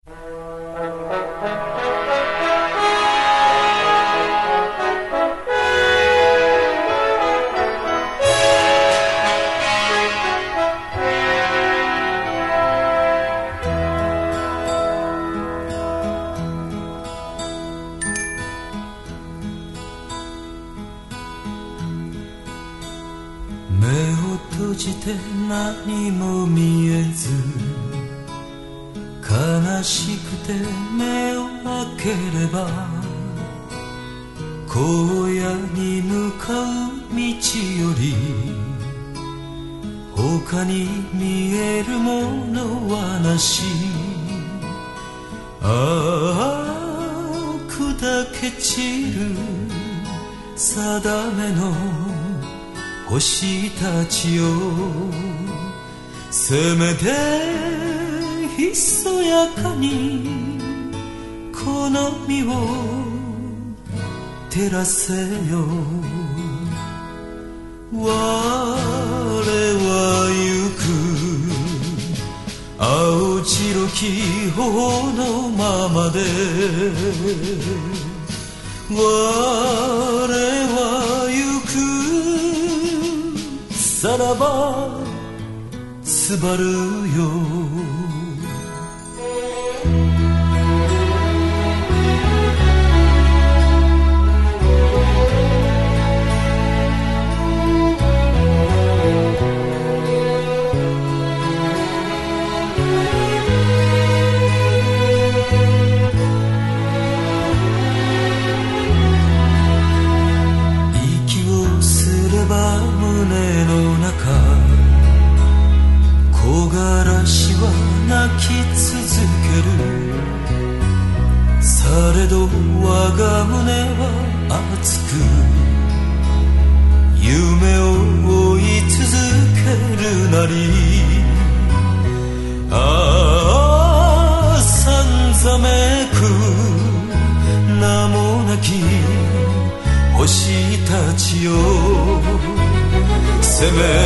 閉じて何も見えず悲しくて目を開ければ荒野に向かう道より他に見えるものはなし。ああ砕け散る定めの星たちよ、せめてひそやかにこの身を照らせよ。我は行く青白き頬のままで、我は行くさらばすばるよ。胸の中木枯らしは泣き続ける。されど我が胸は熱く夢を追い続けるなり。ああさんざめく名もなき星たちよ、せめ